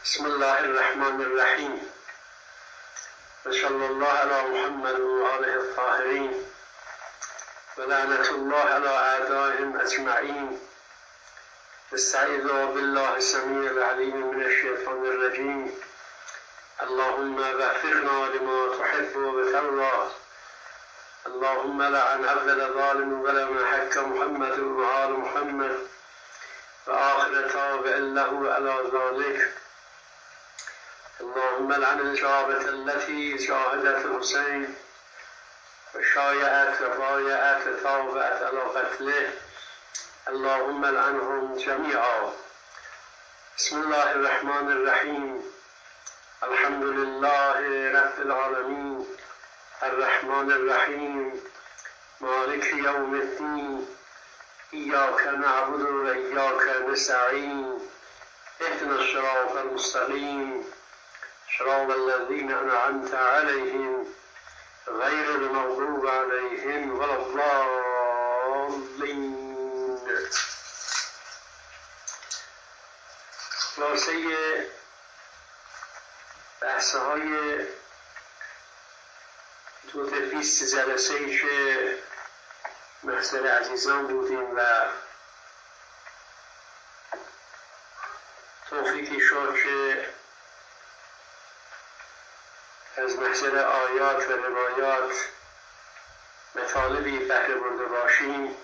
بسم الله الرحمن الرحیم وصلی الله علی محمد و آله الطاهرین ولعنة الله علی اعدائهم اجمعین. استعیذ بالله السمیع العلیم من الشیطان الرجیم. اللهم وفقنا لما تحب وترضى. اللهم لعن اول ظالم ولم حق محمد وآل محمد وآخر تابع له على ذلك. اللهم لعن الجارة التي جاهدت الحسين وشايعت وبايعت وتابعت على قتله. اللهم لعنهم جميعا. بسم الله الرحمن الرحيم. الحمد لله رب العالمين الرحمن الرحيم مالك يوم الدين إياك نعبد وإياك نستعين اهدنا الصراط المستقيم صراط الذين أنعمت عليهم غير المغضوب عليهم ولا الضالين. خلاصه بحث‌های حدود 20 جلسه‌ای که محضر عزیزان بودیم و توفیقی شد که از محضر آیات و روایات مطالبی بهره برده باشیم.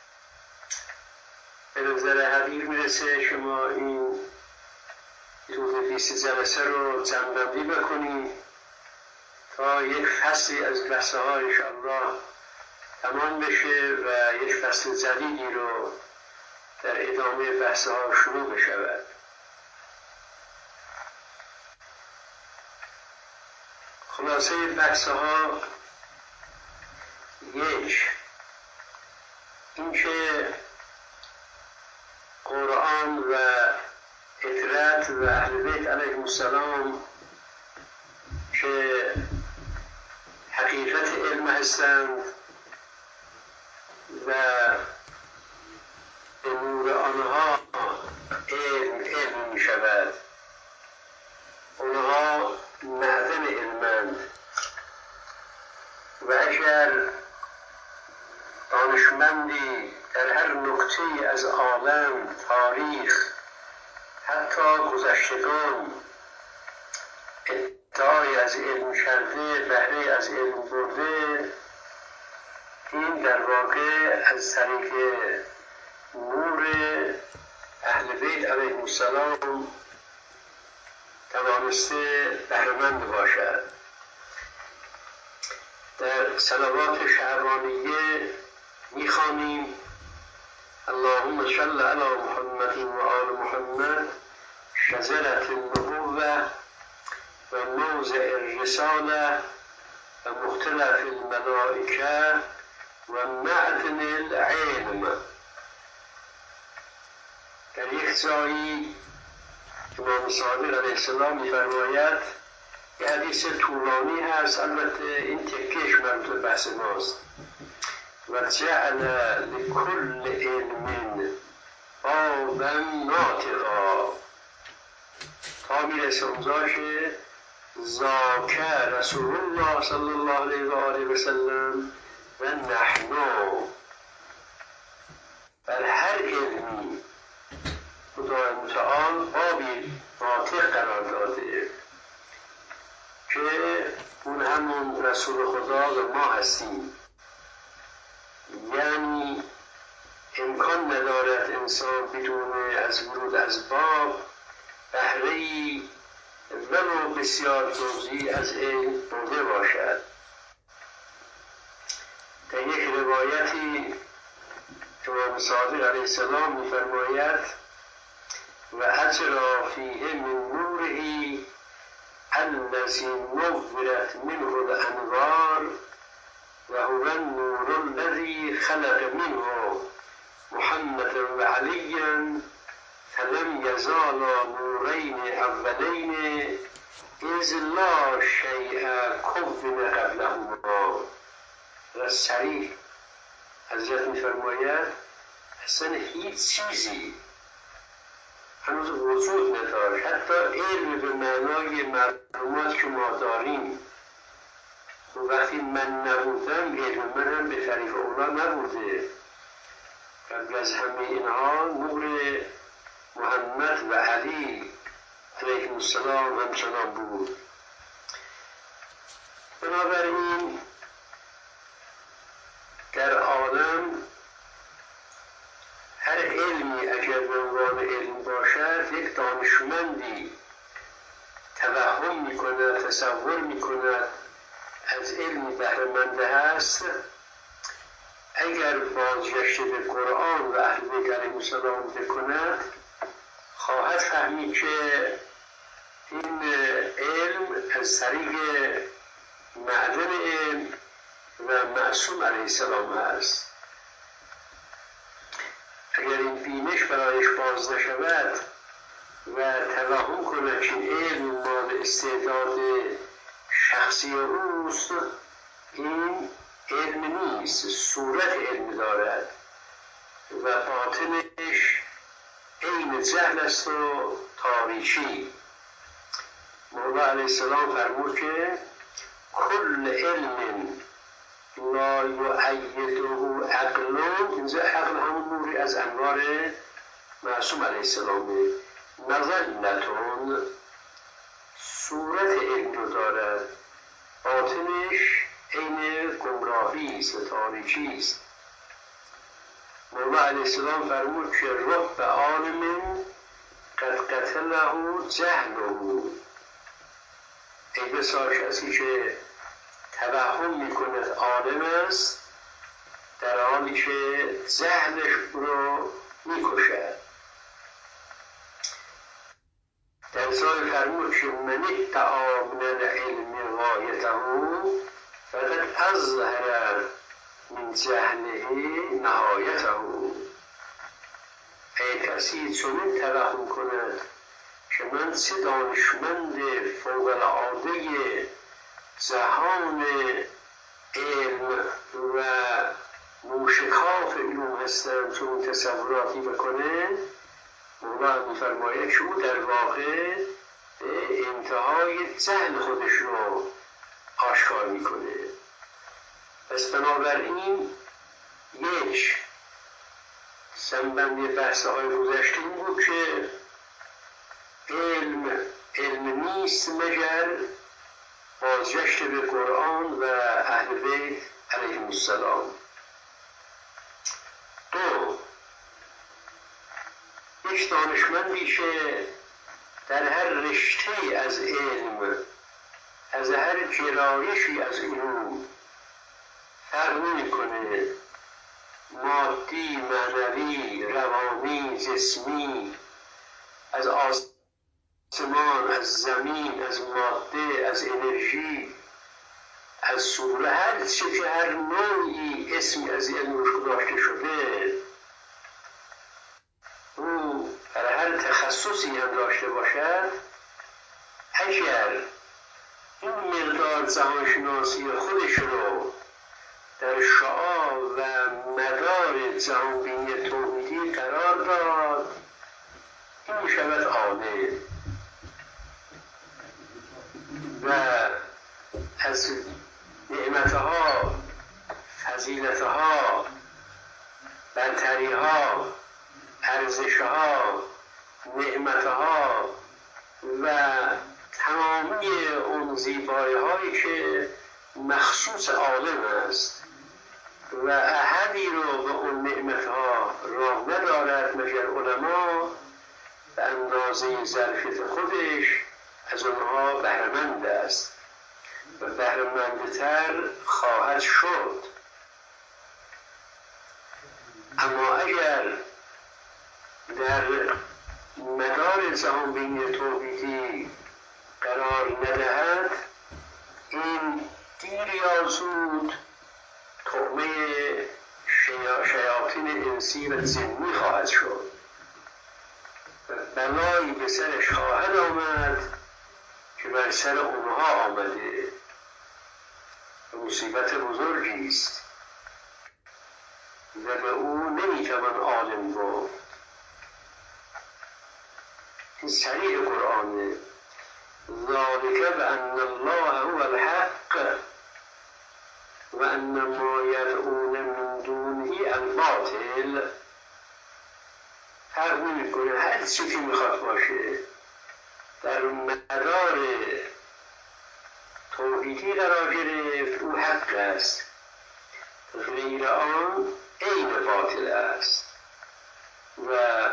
به نظر حقیر میرسه شما این حدود 20 جلسه رو جمع‌بندی بکنیم تا یک فصلی از بحث‌ها انشاءالله تمام بشه و یک فصل جدیدی رو در ادامه بحث‌ها شروع بشود. خلاصه بحث‌ها یک، اینکه قرآن و اطرت و اهل بیت علیهم السلام که حقیقت علم هستند و به نور آنها علم می شود. آنها معدن علمند و اگر دانشمندی در هر نقطه از عالم، تاریخ، حتی گذشتگان ادعای از علم کرده، بهره از علم برده، این در واقع از طریق نور اهل بیت علیهم السلام توانسته بهره‌مند باشد. در صلوات شعبانیه می‌خوانیم اللهم صل علی محمد و آل محمد شجرة النبوة و موضع الرسالة و مختلف الملائکه و معدن العلم. در یک جایی امام صادق علیه السلام می‌فرماید، یه حدیث طولانی هست، البته این تکیش مربوط به بحث ماست، و جعل لکل علم بابا ناطقا، تا میرسه اونجا که ذاک رسول الله صلی الله علیه و آله و سلم و نحن، بر هر علمی خدای متعال بابی ناطق قرار داده که اون همون رسول خدا و ما هستیم. یعنی امکان ندارد انسان بدون از ورود از باب بهره‌ای ولو بسیار جزئی از علم برده باشد. در یک روایتی امام صادق علیه السلام می‌فرماید و اجری فیه من نوره الذی نورت منه الانوار و هو النور الذی خلق منه محمد و علی فلم یزالا نورین اولین اذ لا شیء کون قبلهما. و صریح حضرت می‌فرماید اصلا هیچ چیزی هنوز وجود نداشت. حتی علم به معنای معلومات که ما داریم، وقتی من نبودم علم من هم به طریق اونا نبوده. قبل از همه اینها نور محمد و علی علیهم السلام همچنان بود. بنابراین در عالم هر علمی اگر به عنوان علم باشد، یک دانشمندی توهم میکند، تصور میکند از علمی بهره‌مند هست، اگر بازگشت به قرآن و اهل بیت علیهم السلام بکند، خواهد فهمید که این علم از طریق معدن علم و معصوم علیه السلام هست. اگر این بینش برایش باز نشود و توهم کند که علم مال استعداد شخصی اوست، این علم نیست، صورت علم دارد و باطنش عین جهل است و تاریکی. مولا علیه السلام فرمود که کل علم لا یؤیده عقل، اینجا عقل همون نوری از انوار معصوم علیه السلامه، مظلتون صورت علم رو دارد، باطنش عین گمراهی است و تاریکی است. مولا علیه السلام فرمود که رب عالم قد قتله جهله، ای بسا کسی که توهم میکند عالم است در حالی که جهلش رو میکشد. در جای فرمود که من ادعا من العلم غایته فقد اظهر من جهله نهایته. ای کسی چنین توهم کند که من چه دانشمند فوق العاده جهان علم و موشکاف علوم هستم، چون تصوراتی بکنه، مولا میفرماید که او در واقع انتهای جهل خودش رو آشکار میکنه. پس بنابراین یک سنبند بحث‌های گذشته این بود که علم نیست مگر بازگشت به قرآن و اهل بیت علیهم السلام. دو، یک دانشمندی که در هر رشته از علم، از هر گرایشی از علوم فرق نمی‌کنه، مادی، معنوی، روانی، جسمی، از آسمان، از زمین، از ماده، از انرژی، از صوره، هر چه که هر نوعی اسمی از علم روش گذاشته شده، او در هر تخصصی هم داشته باشد، اگر این مقدار جهانشناسی خودش رو در شعاع و مدار جهانبینی توحیدی قرار داد، این میشود عالم و از نعمتها، فضیلتها، برتریها، ارزشها، نعمتها و تمامی اون زیبایی‌هایی که مخصوص عالم است و احدی رو به اون نعمتها راه ندارد مگر علما، به اندازه ظرفیت خودش از اونها بهره‌مند است و بهره‌مندتر خواهد شد. اما اگر در مدار جهانبینی توحیدی قرار ندهد، این دیر یا زود طعمه شیاطین انسی و جنی خواهد شد و بلایی به سرش خواهد آمد که بر سر اونها آمده و مصیبت بزرگی است و به او نمیتوان عالم گفت. این صریح قرآنه. ذالک بأن الله هو الحق و ان ما یدعون من دونه الباطل. فرق نمی‌کنه هر چی که میخواد باشه، در مدار توحیدی قرار گرفت، او حق است، غیر آن عین باطل است و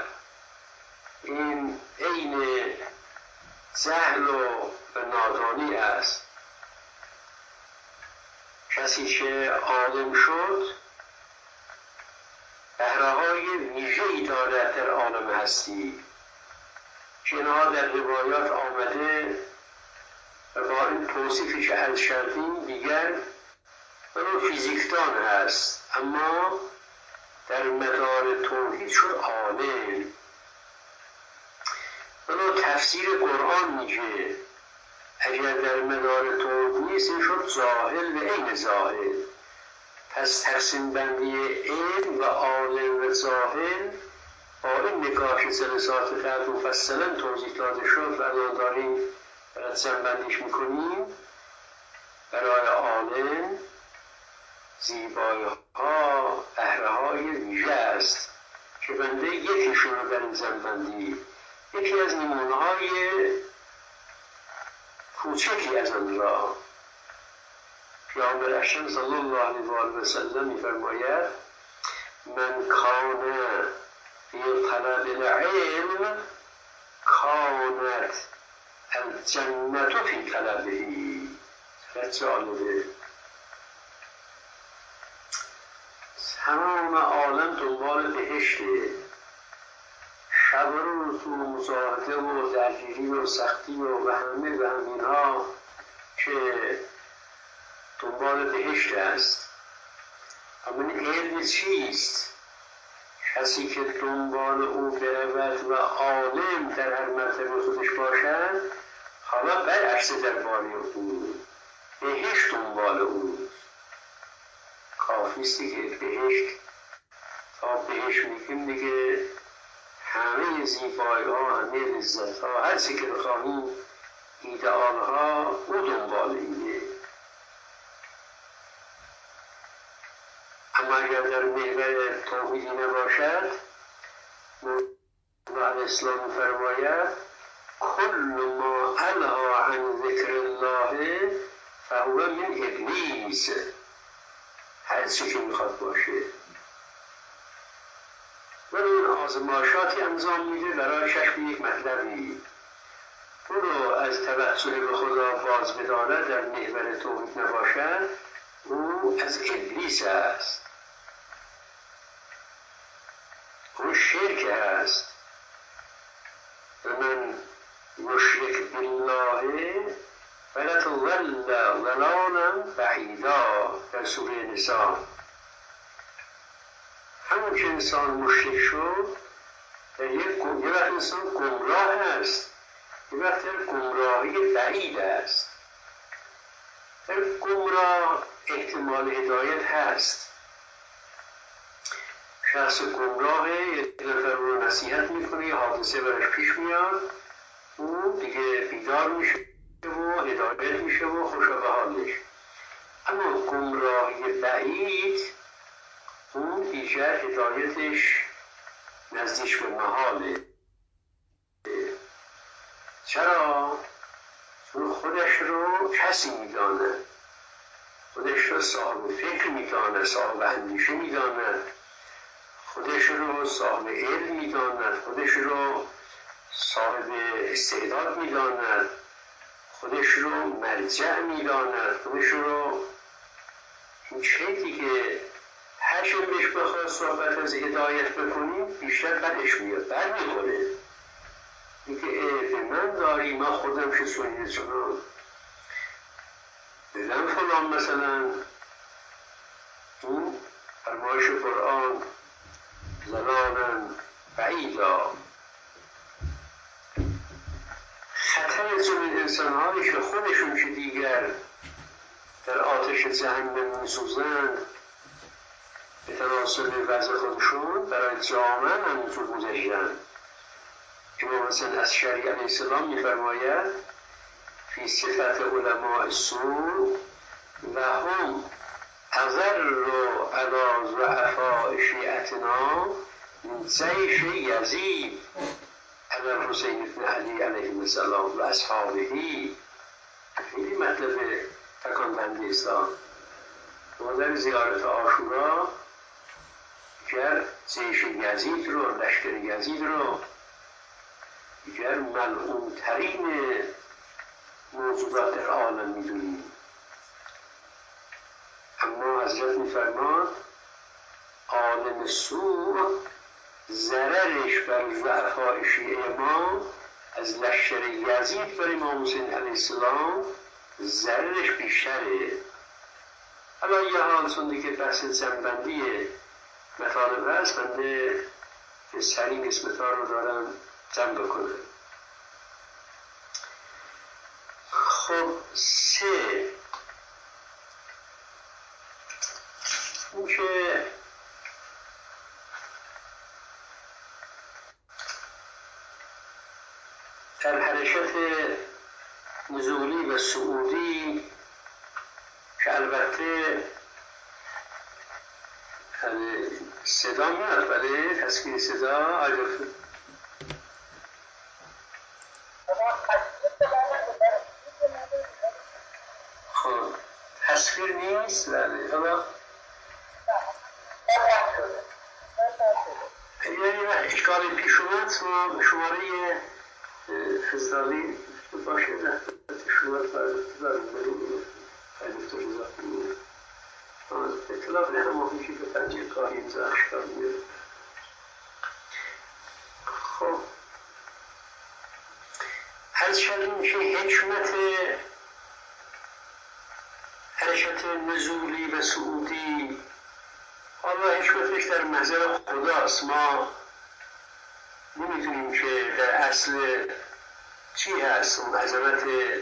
این عین جهل و نادانی است. کسی که عالم شد بهره‌های ویژه‌ای دارد در عالم هستی که اینها در روایات آمده و با این توصیفی که عرض کردیم دیگر ولو فیزیکدان هست، اما در مدار توحید شد عالم. ولو تفسیر قرآن میگه اگر در مدار توحید نیست این شد جاهل و عین جاهل. پس تقسیم بندی علم و عالم و جاهل با این نگاه که جلسات قبل مفصلا توضیح داده شد و الان داریم برای جمع‌بندیش میکنیم، برای عالم زیبایی ها بهره های ویژه است که بنده یکیشون رو در این جمع‌بندی، یکی از نمونه های کوچکی از آن را پیامبر اکرم صلی الله علیه و آله و سلم می‌فرماید من کان فی طلب العلم کانت الجنة فی طلبه. خیلی جالبه. تمام عالم دنبال بهشته، شب و روز تو مجاهده و درگیری و سختی و همه و همینها که دنبال بهشت است. اما این علم چیست؟ کسی که دنبال او برود و عالم در هر مرتبه خودش باشد، حالا برعکس درباره او بهشت دنبال او. کافیستی که بهشت، تا بهشت میگیم دیگه همه زیبایی ها، همه لذت ها، هر چی که بخواهیم ایدئال ها، او دنبال اینه. اما اگر در محور توحیدی نباشد، مولا الاسلام فرماید کل ما الها عن ذکر الله فهو من ابلیس. هر چی که میخواد باشه و این آزمایشاتی انجام میده برای کشف یک مطلبی، او رو از توجه به خدا باز بدارد، در محور توحید نباشد، او از ابلیس است، اون شرک است. من یشرک بالله فلتضل ضلالا بعیدا در سوره نساء. همون که انسان مشرک شد، در یه وقت انسان گمراه است، یه وقت گمراهی بعید است. در گمراه احتمال هدایت هست. شخص گمراه یه نفر رو نصیحت میکنه، یه حادثه برش پیش میاد، او دیگه بیدار میشه و هدایت میشه و خوشا به حالش. اما گمراهی بعید، اون دیگر هدایتش نزدیک به محاله. چرا؟ چون خودش رو کسی میداند، خودش رو صاحب فکر میداند، صاحب اندیشه میداند، خودش رو صاحب علم میداند، خودش رو صاحب استعداد میداند، خودش رو مرجع میداند، خودش رو این چیزی که هر چون بهش بخواد صحبت از هدایت بکنیم بیشتر بدش میاد، بد میخوره. اینکه به من داری، من خودم که سنید چنان دیدم فلان مثلا، این فرمایش قرآن ضلالا بعیدا. خطر جمعی انسان‌هایی که خودشون که دیگر در آتش جهنم می‌سوزند به تناسب وضع خودشون، برای جامعه همینطور مزین. امام حسن عسکری علیه السلام می‌فرماید فی صفت علماء السوء و هم اضر علی ضعفاء شیعتنا من سیف یزید علی الحسین بن علی علیه السلام و اصحابه. خیلی مطلب تکان‌دهنده است. ما در زیارت عاشورا دیگر سیف یزید رو، لشکر یزید رو، دیگر ملعون‌ترین موجودات در عالم می‌دونیم. اما حضرت می‌فرماد عالم سوء ضررش بر ضعفاء شیعه ما از لشکر یزید بر امام حسین علیه السلام ضررش بیشتره. حالا یه حال سنده که بحث جمع‌بندی مطالب هست، بنده که سریع اسمتا رو دارم جمع بکنم. خب سه، این که در حرکت نزولی و صعودی که البته صدا میاد، بله تصویر صدا آجا خب تصویر نیست، بله حالا یعنی اشکال پیش اومد شماره فضلالی باشه در شماره اطلاع نه همه که به پنجه کاری اینجا اشکال میاد. خب عرض شدیم که حکمت حرکت نزولی و صعودی حالا حکمتش در محضر خداست. ما نمیتونیم که در اصل چی هست اون عظمت،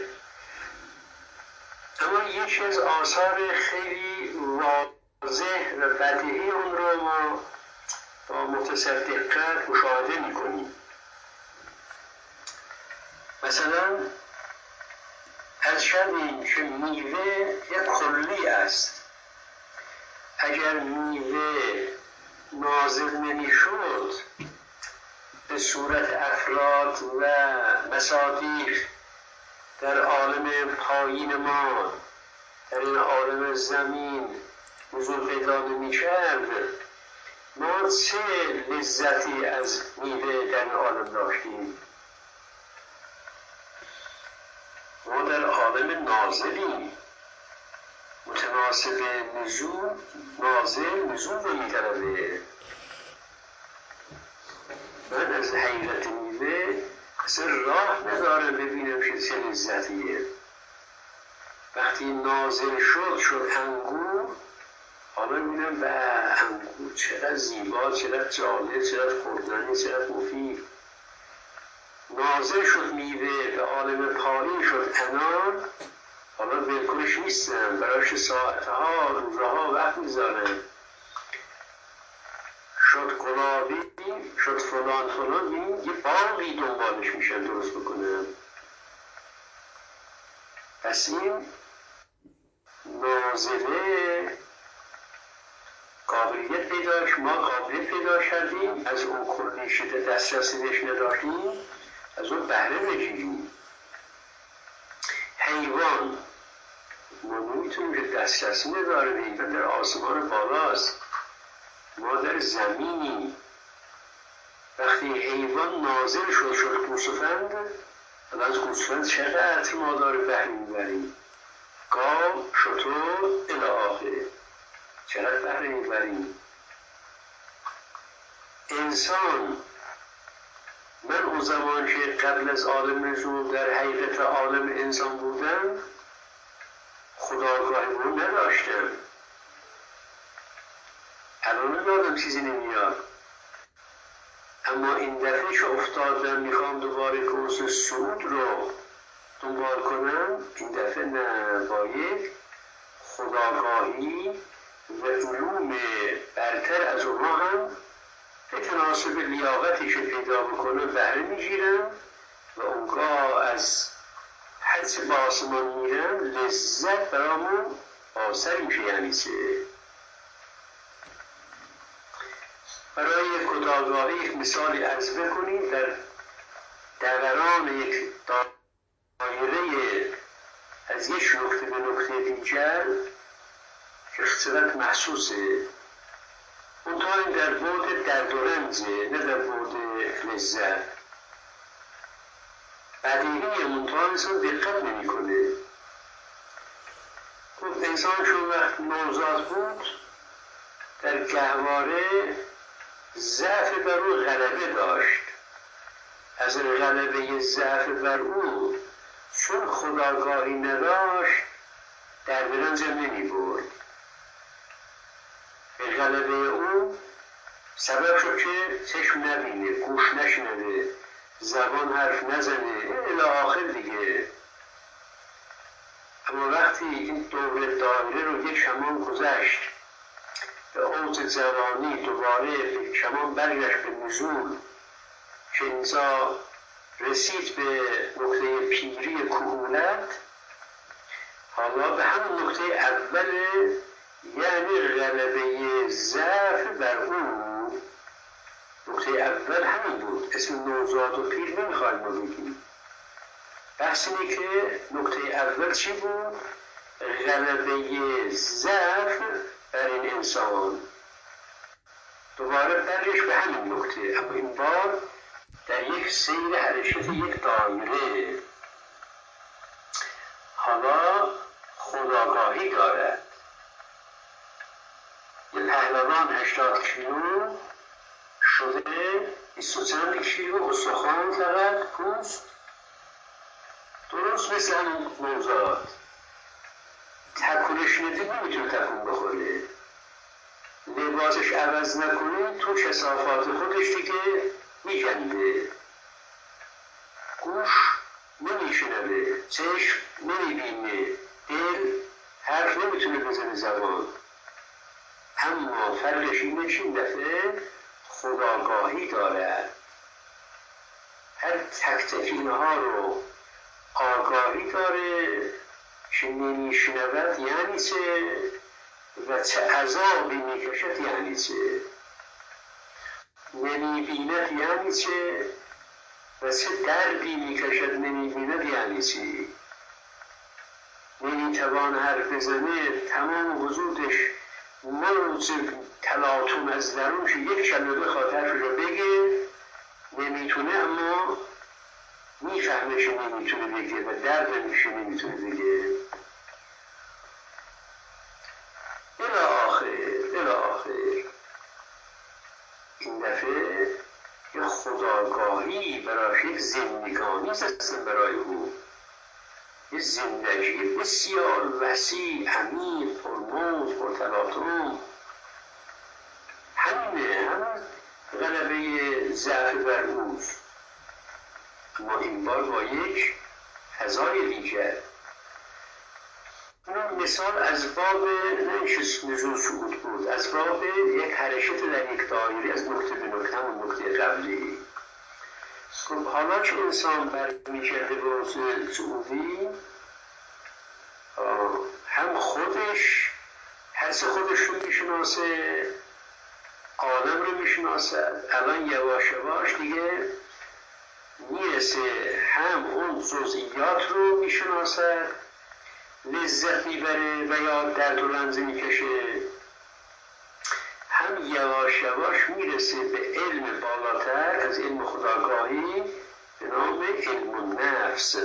اما یکی از آثار خیلی واضح و بدیهی اون رو ما با مختصر دقت مشاهده میکنیم. مثلا از شدیم که میوه یک کلی است. اگر میوه نازل نمیشد به صورت افراد و مصادیق در عالم پایین ما، در این عالم زمین نزول پیدا نمی‌کرد، ما چه لذتی از میوه در این عالم داشتیم؟ ما در عالم نازلیم، متناسب نزول، نزول رو می‌طلبه. من از حقیقت میوه اصلا راه ندارم ببینم که چه لذتیه. وقتی نازل شد انگور، حالا میبینم به انگور چقدر زیبا، چقدر جالب، چقدر خوردنی، چقدر مفید. نازل شد میوه، به عالم پایین شد انار، حالا ولکنش نیستم، برایش ساعتها روزها وقت میذارم. شد گلابی، شد فلان، یه باقی دنبالش میشن درست بکنم. پس این نازله قابلیت پیدا که ما قابلیت پیدا کردیم از اون کلیش دسترسی بهش نداشتیم، از اون بهره بگیریم. حیوان ما نمیتونیم که دسترسی نداره، حیوان در آسمان بالاست، ما در زمینیم. وقتی حیوان نازل شد گوسفند، از گوسفند چقدر ما داره بهره میبریم، گاو، شتر الی آخره، چقدر بهره میبریم. انسان، من اون زمان که قبل از عالم نزول در حقیقت عالم انسان بودم، خودآگاهی رو نداشتم. الان یادم چیزی نمیاد، اما این دفعه که افتادم میخوام دوباره کورس صعود رو دنبال کنم، این دفعه نه، با یک خودآگاهی و علوم برتر از اونها هم به تناسب لیاقتی که پیدا بکنه بهره میگیرن و اونگاه از حدس به آسمان میرن، لذت برامون آثر میشه. یعنی چه؟ برای کوتاه‌گاهی یک مثالی عرض بکنید. در دوران یک دایره از یک نقطه به نقطه دیگر که خسارت محسوسه، منتها این در بعد درد و رنجه، نه در بعد لذت. بدیهیه، منتها انسان دقت نمی کنه. خب انسان چون وقت نوزاد بود در گهواره ضعف بر او غلبه داشت. از غلبه ضعف بر او چون خودآگاهی نداشت در برنج نمی برد. به غلبه او سبب شد که چشم نبینه، گوش نشنوه، زبان حرف نزنه الی آخر دیگه. اما وقتی این دور دایره رو یک کمان گذشت، به اوج جوانی دوباره به کمان برگشت به نزول، که انسان رسید به نقطه پیری کهولت، حالا به همون نقطه اول، یعنی غلبه ضعف بر اون. نقطه اول همین بود. اسم نوزاد و پیر نمیخوایم ما بگیم. بحث اینه که نقطه اول چی بود؟ غلبه ضعف بر این انسان. دوباره برش به همین نقطه، اما این بار در یک سیر حرکت یک دایره. حالا خودآگاهی دارد. یه پهلوان 80 کیلو شده 20 چند کیلو استخوان، فقط پوست، درست مثل همون نوزاد. تکونش ندید نمیتونه تکون بخوره. لباسش عوض نکنه تو کثافات خودش دیگه میگنده. گوش نمیشنوه، چشم نمیبینه، دل حرف نمیتونه بزنه، زبان. اما فرقش اینه که این دفعه خودآگاهی داره. هر تک تک اینها رو آگاهی داره که نمیشنود یعنی چه و چه عذابی میکشد یعنی چه، نمیبیند یعنی چه و چه دردی میکشد نمیبیند یعنی چه. نمیتوان حرف بزنه، تمام وجودش موج تلاطم از درون که یک کلمه بخواد حرفش رو بگه نمیتونه، اما میفهمه که نمیتونه بگه و درد میشه نمیتونه بگه. الی آخر این دفعه یه خودآگاهی برای یک زندگانی هستن برای او، یه زندگی بسیار وسیع، عمیق، پرموج، پرتلاطم. همینه، همین غلبه ضعف بر اوست، اما این بار با یک فضای دیگر. اون مثال از باب نمیشه نزول صعود بود، از باب یک حرکت در یک دایره از نقطه به نقطه، همون نقطه قبلی. خب حالا که انسان برمیگرده به حوض صعودی، هم خودش حس خودش رو میشناسه، عالم رو میشناسه. الان یواش یواش دیگه میرسه هم اون جزئیات رو میشناسه، لذت میبره و یا درد و رنج میکشه، هم یواش یواش میرسه به علم بالاتر از علم خودآگاهی به نام علم النفس.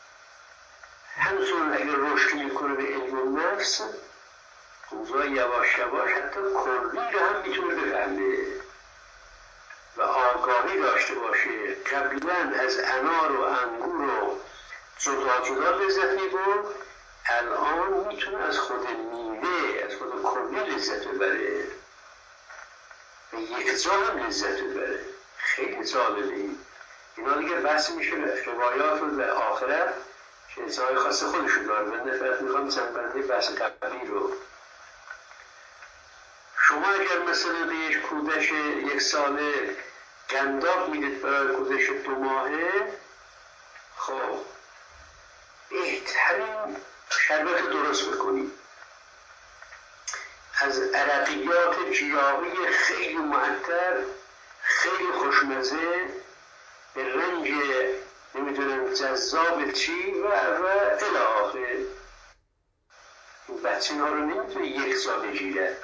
همچون اگر رشد میکنه به علم النفس، اونجا یواش یواش حتی کلی رو هم میتونه بفهمه و آگاهی داشته باشه. قبلا از انار و انگور و جدا جدا لذت میبرد، الان میتونه از خود میوه، از خود کلی لذت ببره، به یک جا هم لذت ببره. خیلی جالبه. اینا دیگه بحث میشه روایات رو به آخرت که انسانهای خاص خودشون داره. من نفرت میخوام چند بنده بحث قبلی رو. شما شما اگر مثلا به یک کودک 1 ساله قنداق میدید برای کودک 2 ماهه، خب بهترین شربت درست بکنید از عرقیات گیاهی خیلی معطر، خیلی خوشمزه، به رنگ نمیدونم جذاب چی و الی آخر. این بچه ها رو نمیتونه 1 سال بگیره،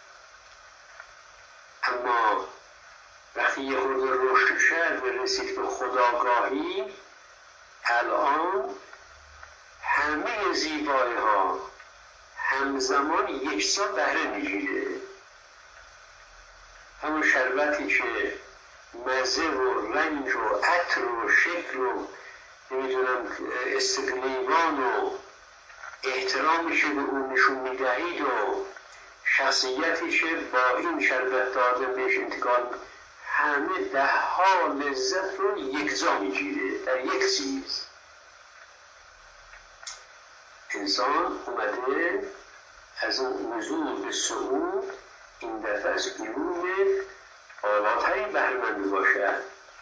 اما وقتی یه خورده رشد کرد و رسید به خودآگاهی، الان همه زیبایی ها همزمان 1 سال بهره میگیره. همون شربتی که مزه و رنگ و عطر و شکل و نمیدونم استقلیمان و احترامی که به اون نشون میدهید و شخصیتی که با این شربت داده بهش انتقال، همه 10 ها لذت رو یکجا میگیره در یک چیز. انسان اومده از اون نزول به صعود این دفعه از علوم بالاتری بهره‌مند باشد.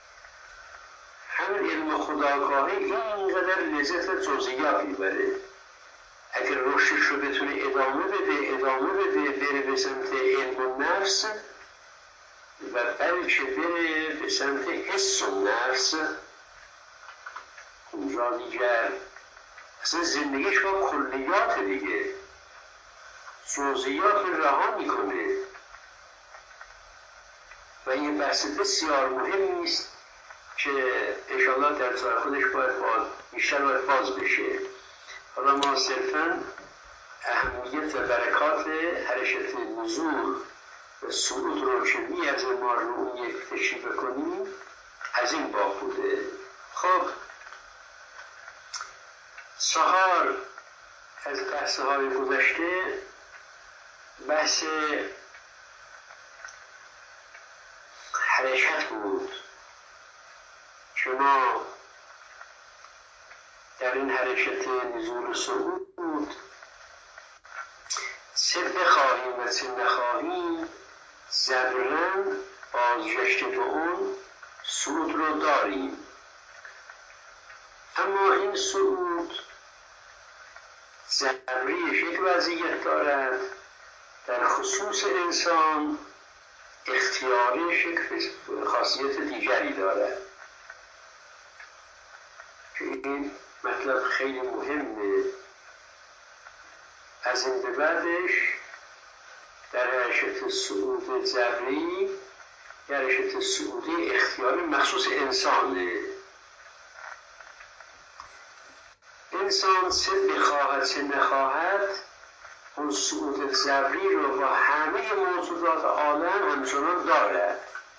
همین علم خودآگاهی اینقدر لذت جزئیات میبره. اگر رشدش رو بتونه ادامه بده بره به سمت علم النفس و بلکه بره به سمت حس النفس، اونجا دیگر اصلا زندگیش با کلیات دیگه، جزئیات رو رها میکنه و این بحث بسیار مهم نیست که انشاءالله در سال خودش بیشتر باید باز بشه. حالا ما صرفاً اهمیت و برکات حرکت نزول و صعود رو که میارزه ما رو اون یک تشریح بکنیم از این باب بوده. خب 4 از بحث‌های گذشته بحث حرکت بود که ما در این حرکت نزول و صعود چه بخواهیم و چه نخواهیم ضرورا بازگشت به اون صعود رو داریم. اما این صعود ضروری یک وضعیت دارد، در خصوص انسان اختیاریش یک خاصیت دیگری دارد که این مطلب خیلی مهمه. از این به بعدش در حرکت صعود ذری، در حرکت صعودی اختیاری مخصوص انسانه. انسان چه بخواهد چه نخواهد اون صعود ذری رو با همه موجودات عالم همچنان دارد.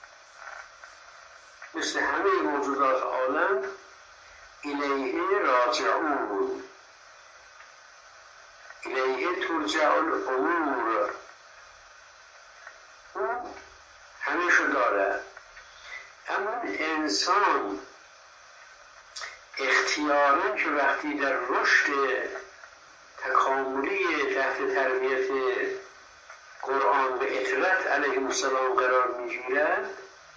مثل همه موجودات عالم الیه راجعون، الیه ترجع الامور، اون همیشه دارد. اما انسان اختیارا که وقتی در رشد تکاملی تحت تربیت قرآن و اطرت علیهم السلام قرار میگیرد،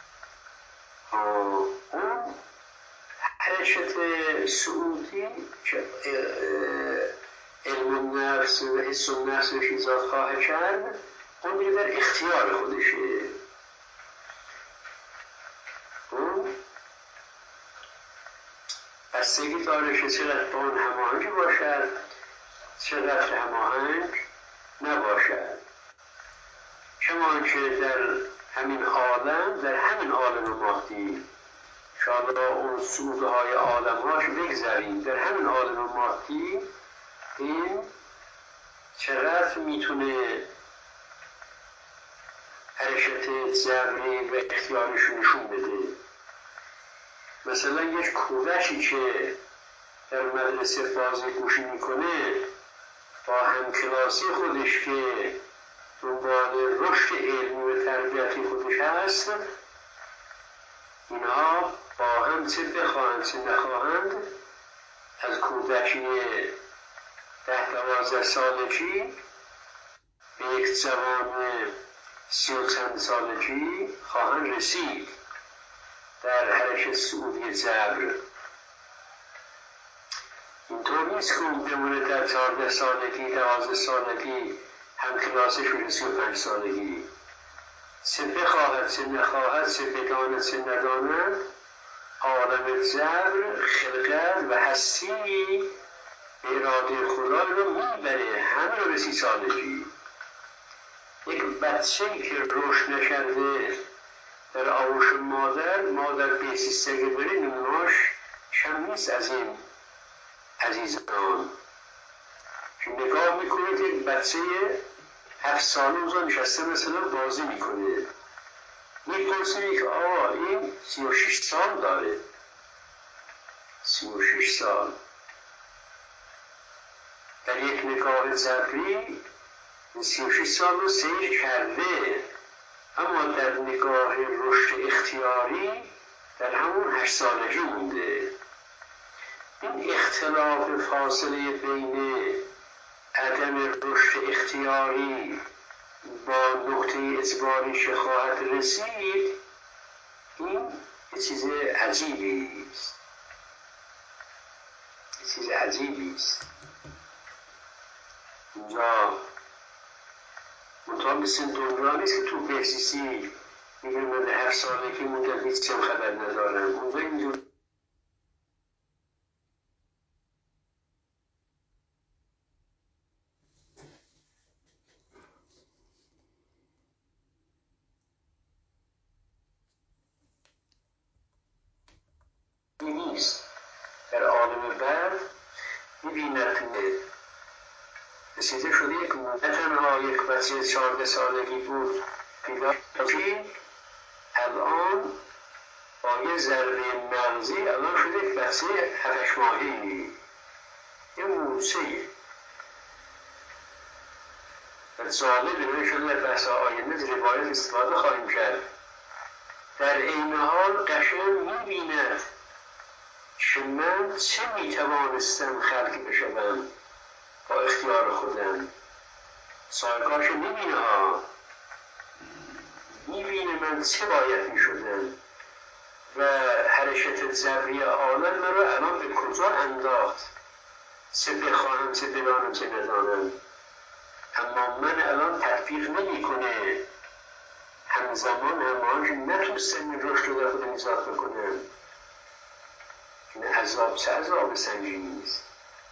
اون حرکت صعودی که علم النفس و حس النفس رو ایجاد خواهد کرد، اون دیگه در اختیار خودشه. اون بستگی داره که چقدر با اون هماهنگ باشد، چقدر هماهنگ نباشد. کما که در همین عالم مادی، شاید اون صعودهای عالمهاش بگذاریم، در همین عالم مادی این چقدر میتونه حرکت ذری و اختیارش نشون بده. مثلا یک کودکی که در مدرسه بازی گوشی میکنه با همکلاسی خودش که دنبال رشد علمی و تربیتی خودش هست، اینا با هم چه بخواهند چه نخواهند از کودکی 10-12 سالگی به یک جوان 30 و چند سالگی خواهند رسید در حرکت سعودی جبر. اینطور نیست که اون بمونه در 14 سالگی 12 سالگی هم کلاسش بشه 35 سالگی. چه بخواهد چه نخواهد، چه بداند چه نداند، عالم جبر خلقت و هستی به اراده خدا رو میبره همه رو به 30 سالگی. یک بچه‌ای که رشد نکرده در آغوش مادر بیسیسته که بره نمونهاش کم نیست از این عزیزان که نگاه میکنه که بچه 7 ساله اونجا نشسته مثلا بازی میکنه، میپرسه که آقا این 36 سال داره، 36 سال. در یک نگاه جبری 36 سال رو سیر کرده، اما در نگاه رشد اختیاری در همون 8 سالگی مونده. این اختلاف فاصله بین عدم رشد اختیاری با نقطه اجباری که خواهد رسید، این یه چیز عجیبی است، یه چیز عجیبی است. اینجا منطقه مثل دنیا نیست که تو بهزیستی میگه من 7 سالگی مونده هیچ هم خبر ندارم. اونجا اینجور نیست. در عالم بعد میبیند رسیده شده یک نه تنها یک بچه 14 سالگی بود پیداشی، الان با یه ضربه مغزی الان شده یک بچه 7 ماهی، یه موسیقی و جالبه شده در بحث آینده از روایت استفاده خواهیم کرد. در این حال قشنگ میبیند که من چه میتوانستم خلق بشوم با اختیار خودم. سایگاهشو میبینه ها، میبینه من چه باید میشدم و حرکت جبری عالم من رو الان به کجا انداخت، چه بخواهم چه بدانم چه ندانم. اما من الان تطبیق نمیکنه، همزمان همان که نتونستم این رشد رو در خودم ایجاد بکنم. این عذاب چه عذاب سنگینی است.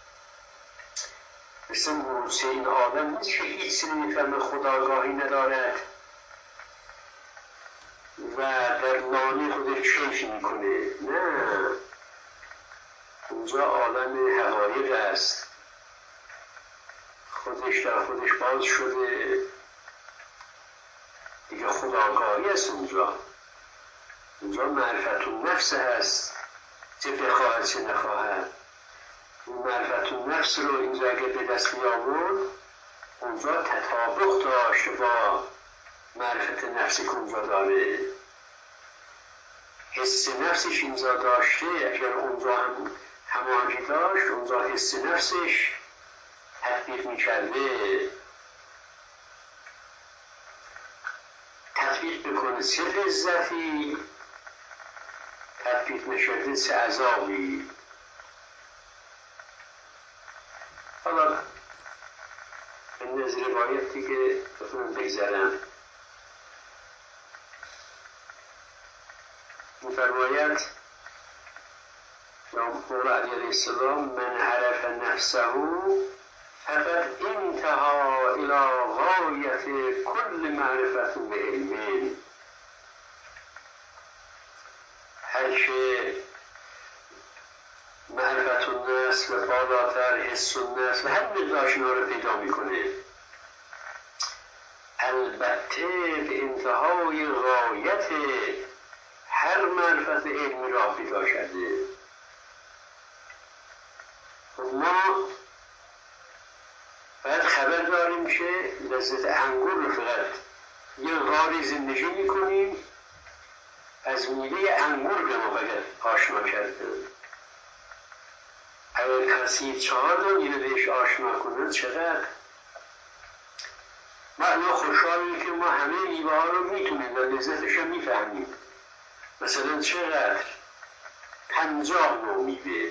مثل موسی این آدم نیست که هیچ نمیفهمه، خودآگاهی ندارد و در لانه خودش کیف میکنه. نه، اونجا عالم حقایق است، خودش در خودش باز شده دیگه، خودآگاهی است. اونجا معرفت النفس هست، چه بخواهد چه نخواهد. اون معرفت النفس رو اینجا اگه به دست بیاورد، اونجا تطابق داشت با معرفت نفسی که اونجا داره. حس نفسش اینجا داشته، اگر اونجا هم هماهنگی داشت، اونجا حس نفسش تطبیق میکرده. تطبیق بکنه چه لذتی، تطبیق نشده چه عذابی. حالا این از روایت دیگه بخونم بگذرم. می‌فرماید مولا علی علیه السلام من عرف نفسه فقط انتها الى غایت کل معرفت و علم. هر که معرفت النفس و بالاتر حس النفس و هر مقدارش اینا رو پیدا میکنه، البته به انتهای غایت هر معرفت علمی را پیدا کرده. ما باید خبر داریم که لذت انگور رو فقط یه غاری زندگی میکنیم، از میوه انگور به ما فقط آشنا کردن. اگر کسی 4 اینو بهش آشنا کنن چقدر ما الان خوشحالیم که ما همه میوه ها رو میتونیم و لذتش هم میفهمیم. مثلا چقدر 50 نوع میوه.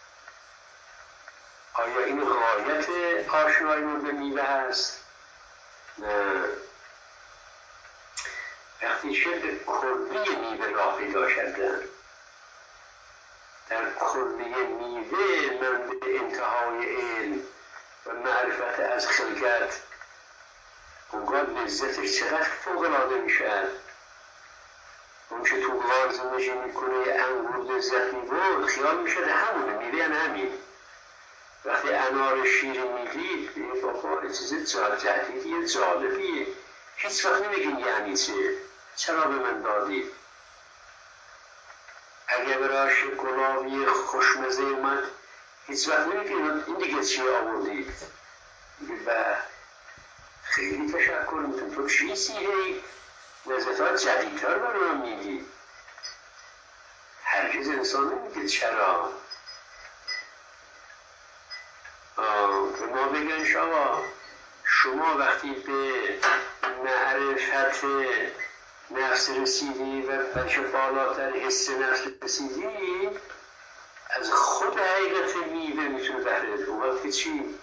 آیا این غایت آشنایی ما به میوه هست؟ نه. وقتی چه به کلی میوه راه پیدا کردن، در کلی میوه من به انتهای علم و معرفت از خلقت اونگاه لذتش چقدر فوق‌العاده میشه. اون که تو غار زندگی میکنه انگور لذت میبرد خیال میشه همونه میوه یعنی همین. وقتی انار شیر میدید بابا چیز جدیدیه جالبیه، هیچ وقت نمیگین یعنی چرا به من دادید. اگه براش گلابی خوشمزه اومد هیچ وقت نمیگین این دیگه چی آوردید. میگه خیلی تشکر میکنم تو چیزی هی لذتات جدیدتر برای من میدی. هرگز انسان نمیگه چرا. به ما بگن شما وقتی به معرفت نفس رسیدی و بلکه بالاتر حس نفس رسیدی از خود حقیقت میوه میتونه بهره. اون وقت چی؟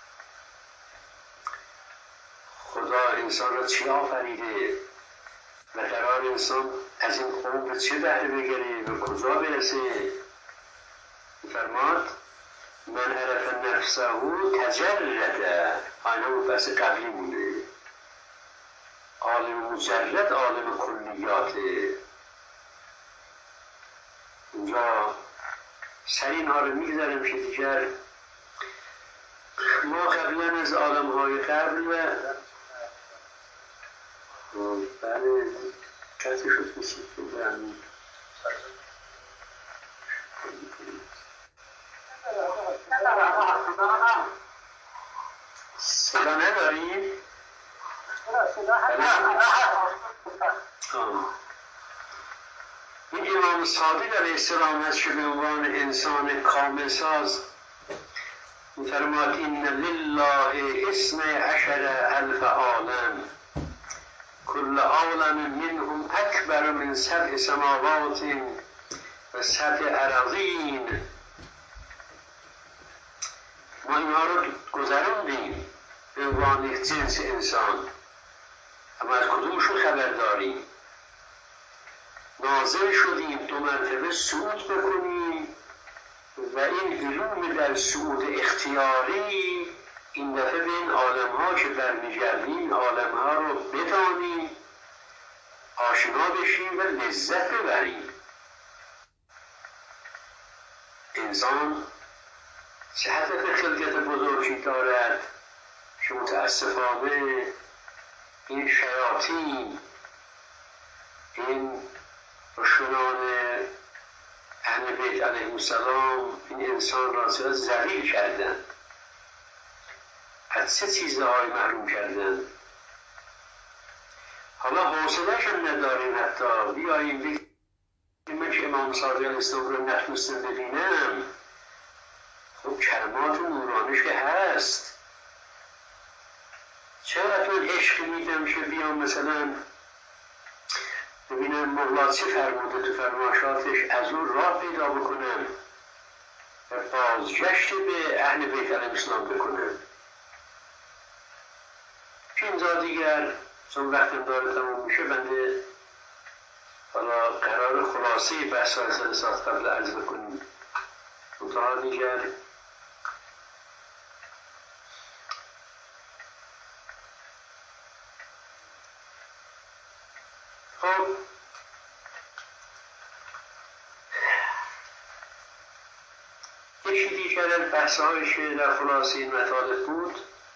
خدا انسان را چی آفریده و قرار انسان از این عمر چه بهره بگیره و کجا برسه؟ فرماد من عرف نفسه تجرده. همون بحث قبلی مونده. عالم مجرد عالم کلیاته. اینجا سر اینها رو میگذارم که دیگر ما قبلا از عالم‌های قبل بله قطع شد بسید بودم صدا نداریم؟ این امام صادق علیه السلام هست که به عنوان انسان کامل ساز می‌فرماد این لله 12,000 عالم کل عالم منهم اکبر من 7 سماوات و 7 اراضین. ما اینها رو گذروندیم به عنوان یک جنس انسان، اما از کدومشون خبر داریم؟ نازل شدیم 2 مرتبه صعود بکنیم و این علوم در صعود اختیاری این دفعه به این عالم ها که برمیگردیم عالم ها رو بدانیم، آشنا بشیم و لذت ببریم. انسان چه هدف خلقت بزرگی دارد که متاسفانه این شیاطین، این دشمنان اهل بیت علیهم السلام این انسان را ذلیل کردند، از چه چیزهایی محروم کردند. حالا حوصله‌شون نداریم حتی بیاییم بگیم من که امام صادق علیه السلام رو نتونستم ببینم. خب کلمات نورانیش که هست، چرا تو عشق میدم که بیام مثلا ببینم مولا چه فرموده تو فرمایشاتش، از اون راه پیدا بکنم و بازگشت به اهل بیت علیهم السلام بکنم. که اینجا دیگر چون وقتم داره تمام میشه بنده حالا قرار خلاصه بحث های جلسات قبل عرض بکنیم. منتها دیگر خب یکی دیگر از بحث هایی که در خلاصه این مطالب بود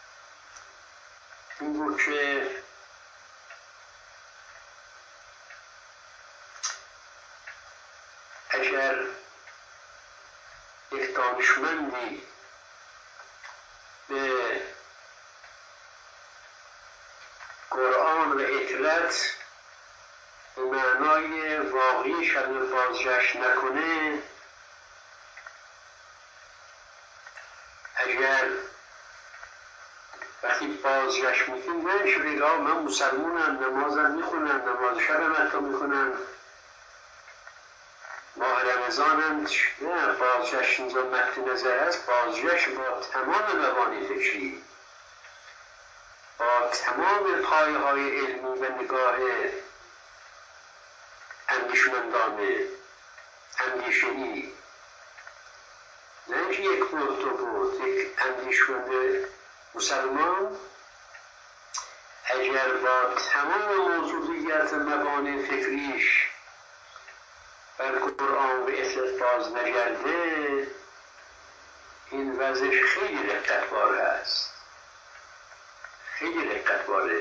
این بود که اگر یک دانشمندی به قرآن و اطرت به معنای واقعی کلمه بازگشت نکنه، اگر وقتی بازگشت میگیم نه شبید من مسلمونم، نمازم میخونم، نماز شبم حتی میکنم، ماه رمضانم، نه بازگشت اینجا مد نظر هست، بازگشت با تمام مبانی فکری، با تمام پایه های علمی و نگاه اندیشمندانه اندیشه‌ای، نه اینکه یک بود دو بود. یک اندیشمند مسلمان اگر با تمام موجودیت مبانی فکریش بر قرآن و اطلاعات باز نگرده، این وضعش خیلی دقتبار هست، خیلی دقتباره.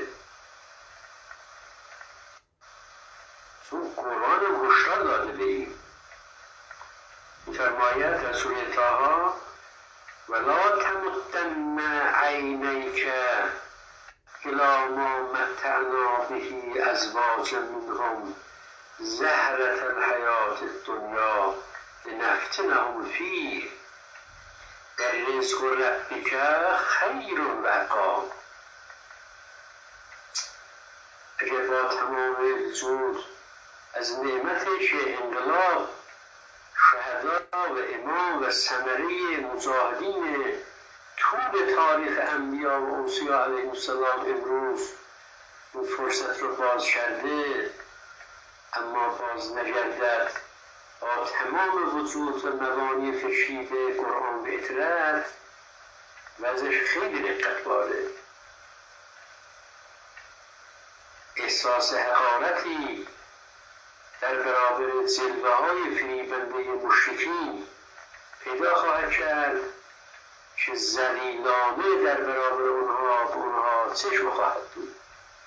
چون قرآن هشدار داده به این می‌فرماید در سوره طه ولا تمدن عینیک الی ما متعنا به ازواجا منهم زهرة الحیات الدنیا لنفتنهم فیه ورزق ربک خیر و ابقی. اگر با تمام وجود از نعمتش انقلاب شهدا و امام و ثمره مجاهدین طول تاریخ انبیا و اوصیا علیهم السلام امروز این فرصت رو باز کرده، اما باز نگردد با تمام وجود و مبانی فکری به قرآن و اطلاعات، وضعش خیلی دقتباره. احساس حقارتی در برابر جلوه های فریبنده مشرکین پیدا خواهد کرد که ذلیلانه در برابر اونها به اونها چشم خواهد بود.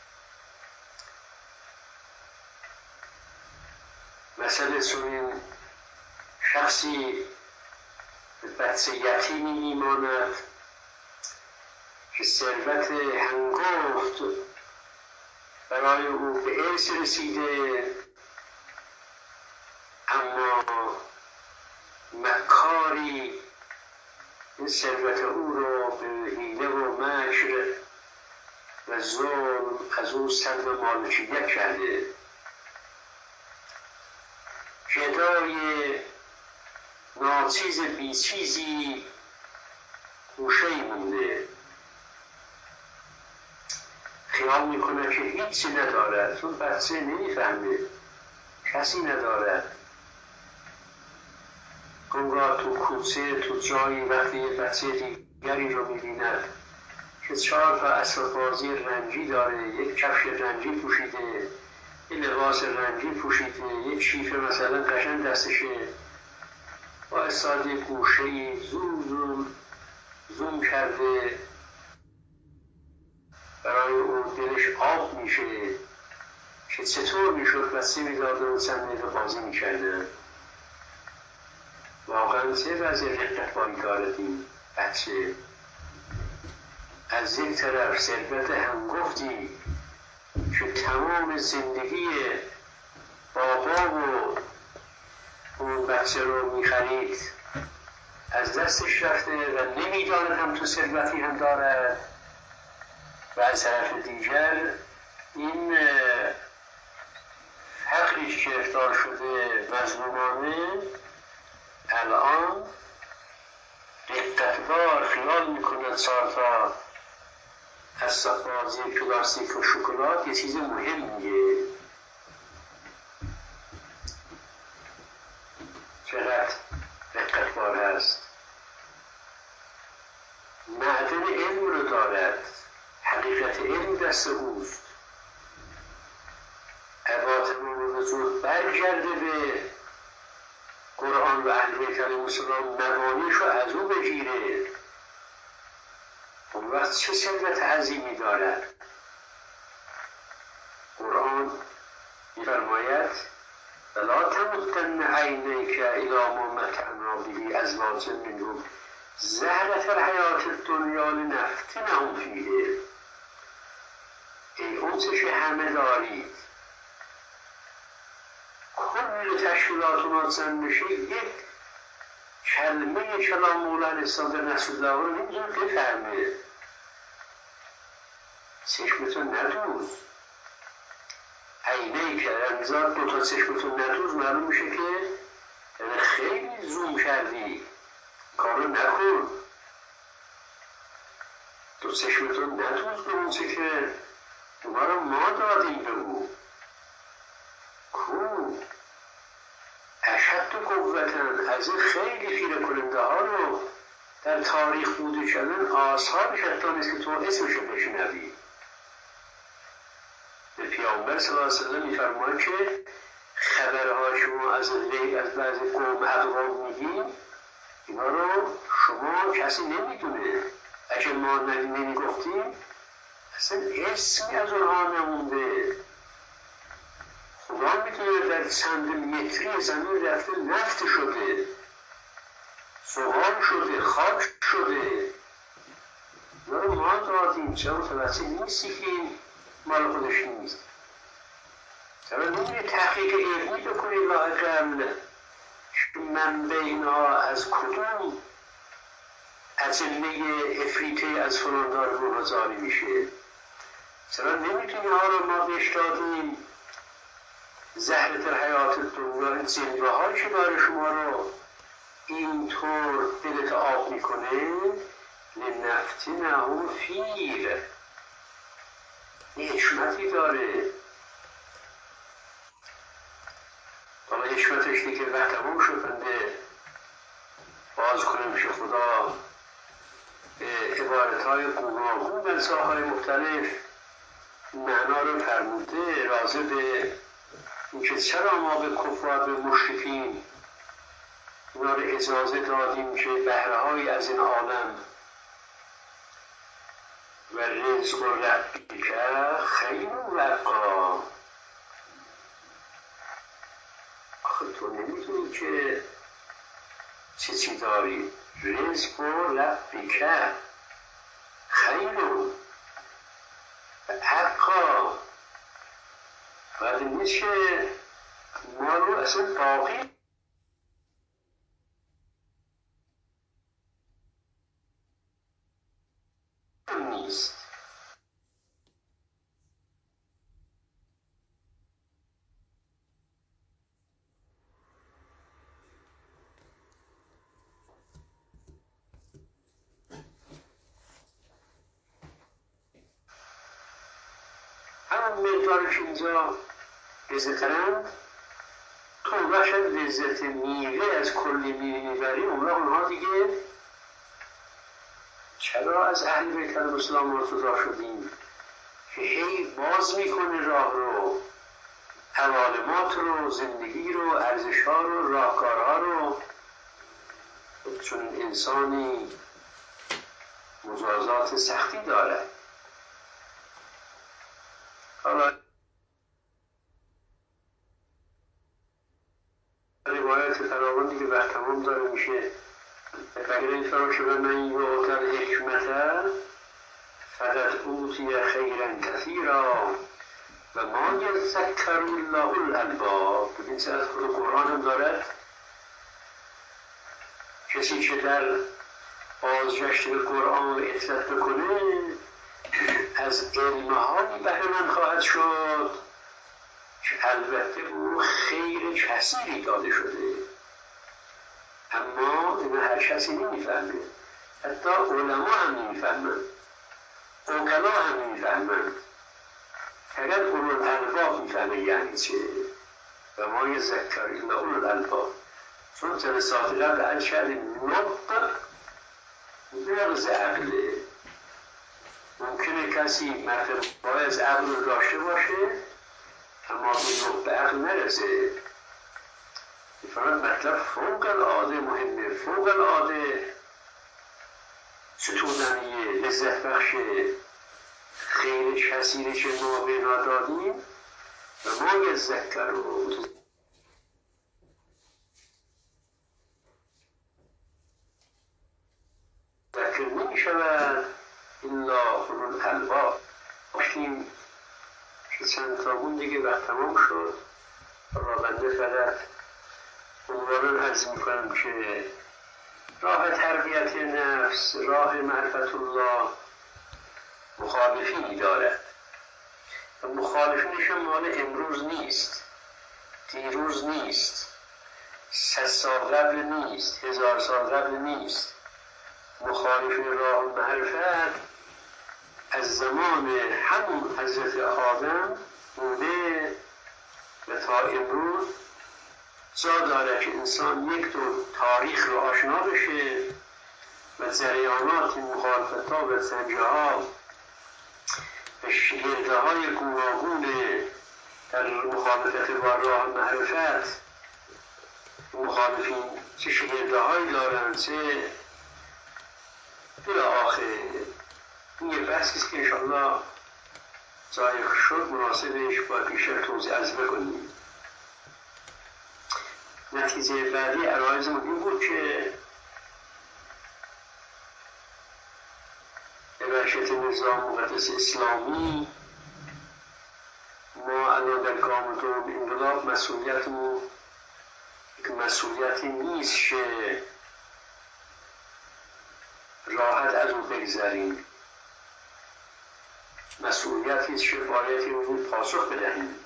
مثل چنین شخصی به بچه یتیمی میماند که ثروت هنگفت برای او به ارث رسیده، اما مکاری این ثروت او رو به حیله و مکر و ظلم از او سلب مالکیت کرده. گدای ناچیز بیچیزی گوشه‌ای مونده، خیال میکنه که هیچی ندارد، چون بچه نمیفهمه، کسی ندارد. گنگاه تو کوچه تو جایی وقتی یه بچه دیگری رو میبیند که 4 تا اسباب بازی رنگی داره، یک کفش رنگی پوشیده، یه لباس رنگی پوشیده، یه کیف مثلا قشنگ دستشه، با استادی گوشه‌ای زوم کرده، برای اون دلش آب میشه که چطور میشد بچه میداده و چند دقیقه بازی میکردن. واقعا چه وضع رقتباری دارد این بچه. از یک طرف ثروت هنگفتی که تمام زندگی بابا و اون بچه رو میخرید از دستش رفته و نمیداند هم تو ثروتی هم دارد، و از طرف دیگر این فقری که گرفتار شده مظلومانه الان دقتبار خیال میکنه 4 تا از بازی پلاستیک و شکلات یه چیز مهمیه. چقدر دقتبار هست. معدن علم رو دارد، حقیقت علم دست اوست، با تمام وجود برگرده به قرآن و اهل بیت علیهم السلام، مبانیش رو از او بگیره، اون وقت چه ثروت عظیمی دارد. قرآن می‌فرماید ولا تمدن عینیک الی ما متعنا به ازواج منهم زهرة الحیات الدنیا لنفتنهم فیه. ای اونچه که همه دارید، کل تشکیلاتون جمع بشه، یک کلمه کلام مولا علیه السلام در نصر الله رو نمیتونه بفهمه. چشمتو ندوز. عینه که انزاد دوتا چشمتو ندوز معلوم میشه که یعنی خیلی زوم کردی، کارو نکن. دو چشمتو ندوز به اون چه که اونا رو ما دادیم بگو. کو اشد قوتن، از این خیلی خیره کننده ها رو در تاریخ بوده شدن آثارش حتی نیست که تو اسمشو بشنوی. به پیامبر صلی الله علیه وسلم میفرماید که خبرها شما از بعضی قوم اقوام میگین، اینا رو شما کسی نمیدونه. اگه ما نمیگفتیم اصلا اسمی از اونها نمونده. خدا میتونه در چند متری زمین رفته نفت شده، زغال شده، خاک شده. اینا رو ما دادیم. چرا متوجه نیستی که مال خودش نیست؟ چرا نمیره تحقیق علمی بکنی لااقل منبع اینها از کدوم اجله افریطی از فلان دار برگزاری میشه؟ چرا نمیتونی ها رو ما بهش دادیم زهر در حیات دنیا، جلوه هایی که داره شما رو اینطور دلت آب میکنه؟ لنفتنهم فیه، یه حکمتی داره. حالا حکمتش دیگه وقت تمام شد، بنده باز کنیم که خدا عبارتهای گوناگون در ساحهای مختلف معنا رو فرموده راجع به اینکه چرا ما به کفار، به مشرکین اینا رو اجازه دادیم که بهره‌های از این عالم و رزق و ربک خیر و ابقا. آخه تو نمیدونی که چی داری؟ رزق و ربک خیر و ابقا. بعد نیست که ما رو اصلا باقی نیست. همون مقدار که اینجا لذترند، تو اون وقت لذت میوه از کلی میوه میبری، اون وقت اونها دیگه چرا از اهل بیت الاسلام مرتضی شدیم که هی باز میکنه راه رو، حوالمات رو، زندگی رو، ارزشها رو، راهکارها رو. چون انسانی مجازات سختی داره. حالا روایت فراوان دیگه وقت تمام داره میشه. فقیر این فرام شده من یوتر حکمته فقط اوتی خیرن کثیرا و ما یذکر الله الالباب. ببین چه از خود قرآن هم دارد کسی که در بازگشت به قرآن اطلاع بکنه از علمهایی بهره مند خواهد شد که البته او خیر کثیری داده شده، اما این هر کسی نمیفهمه. حتی علما هم نمیفهمند، عقلا هم نمیفهمند. فقط اولوالالباب میفهمه یعنی چه. و ما یذکر الا اولوالالباب. چون جلسات قبل عرض کردیم نطق نقض عقله. ممکنه کسی مرتبه از عقل رو داشته باشه اما به نطق عقل نرسه. فقط مطلب فوق العاده مهمه، فوق العاده ستودنیه، لذت بخشه، خیر کثیری که ما به اینا دادیم و ما یذکر رو متذکر نمی شود الا اولو الالباب. باشیم که چند تامون دیگه وقت تمام شد. را بنده فقط عنوان عرض می کنم که راه تربیت نفس، راه معرفت الله مخالفینی دارد و مخالفینش مال امروز نیست، دیروز نیست، 100 سال قبل نیست، 1000 سال قبل نیست. مخالفین راه المعرفت از زمان همون حضرت آدم بوده و تا امروز جا داره که انسان یک دور تاریخ رو آشنا بشه و جریانات مخالفت ها و زنجه ها و شگرده های گوناگون در مخالفت با راه معرفت. مخالفین چه شگرده هایی دارن، چه بلا آخر. این یه بحثی است که انشاءالله جای شد مناسبش با بیشتر توضیح عرض بکنیم. نتیجه بعدی عرایز این بود که به برکت نظام مقدس اسلامی ما الان در گام دوم انقلاب مسئولیتمون یک مسئولیتی نیست که راحت از اون بگذریم، مسئولیتی است که باید این پاسخ بدهیم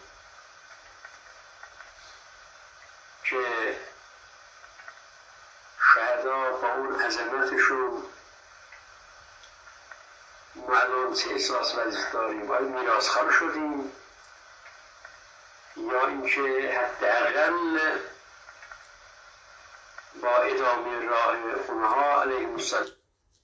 که شهدا با اون عظمتشون ما الان چه احساس وظیفه داریم؟ آیا میراث‌خوار شدیم یا اینکه حداقل با ادامه راه اونها علیهم السلام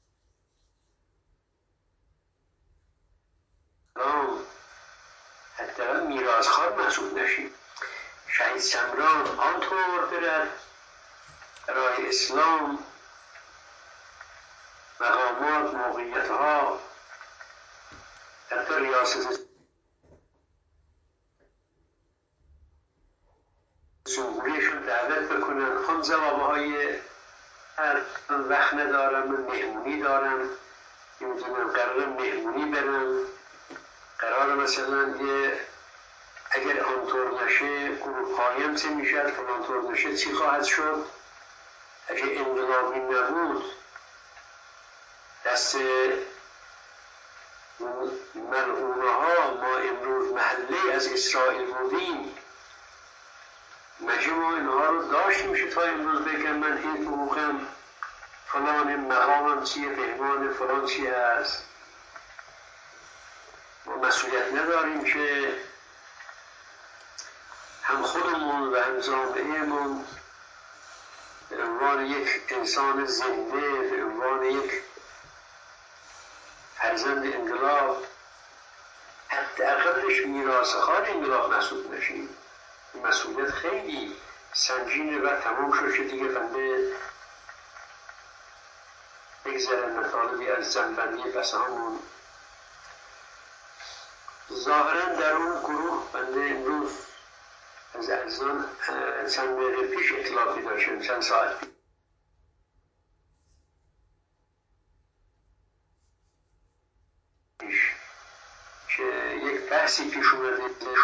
حداقل میراث‌خوار محسوب نشیم. شهید شمران آنطور برد برای اسلام مقامات، موقعیت‌ها، حتی ریاست جمهوریشون دعوت بکنن. خون جوابهای وقت ندارم، من مهمونی دارم، نمیدونم قرار مهمونی برم، قرار مثلا اگر آنطور نشه گروه قایم چه میشد، آنطور نشه چی خواهد شد. اگر انقلابی نبود دست ملعونه ها ما امروز محله از اسرائیل بودیم، مگه ما اینها رو داشتیم که تا امروز بگم من این حقوقم فلان، مقامم چیه، پیمان فلان چیه هست. ما مسئولیت نداریم که هم خودمون و هم جامعهمون به عنوان یک انسان زنده، به عنوان یک فرزند انقلاب حداقلش میراث‌خوار انقلاب محسوب نشیم. مسئولیت خیلی سنگینه و تمام شد که دیگه بنده بگذره مطالبی از زنبندی بسه همون. ظاهرا در اون گروه بنده امروز از عزیزان چند دقیقه پیش اطلاعاتی داشتم، چند ساعت پیش که یک بحثی پیش اومده.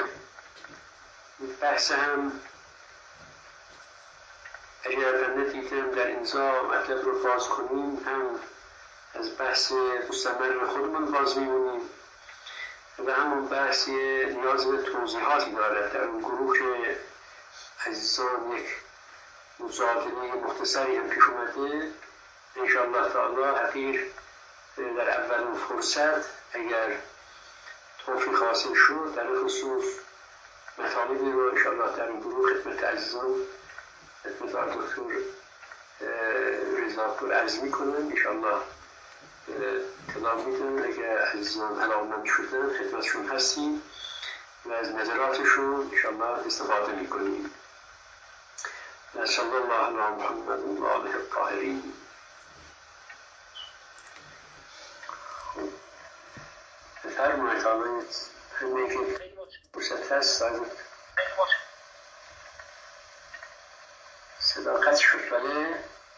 بحث هم اگر بنده دیدم در اینجا مطلب رو باز کنیم هم از بحث مستمر خودمون باز میمونیم و همون بحث نیاز به توضیحاتی دارد. در اون گروه که عزیزان یک مصادره مختصری هم پیش اومده، انشاءالله تعالی حقیر در اولین فرصت اگر توفیق حاصل شد در خصوص مطالبی رو انشاءالله در این گروه خدمت عزیزان، خدمت دکتر رضاپور عرض میکنم. انشاءالله اطلاع میدن اگر عزیزان علاقمند شدن خدمتشون هستیم و از نظراتشون انشاءالله استفاده میکنیم. صلی الله علی محمد و آله الطاهرین. بفرمایید آقای همه که فرصت هست صدا قطع شد. بله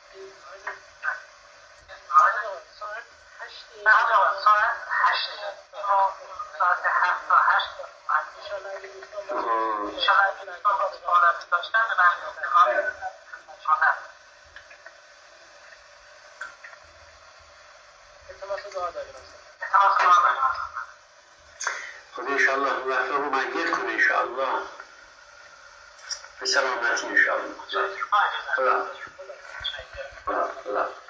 ساعت 8 ساعت 7 تا 8 انشاءالله اگه دوستان داشتن به من افتخار التماس دعا داریم. خدا انشاءالله موفق و مجید کنه انشاءالله به سلامتی انشاءالله.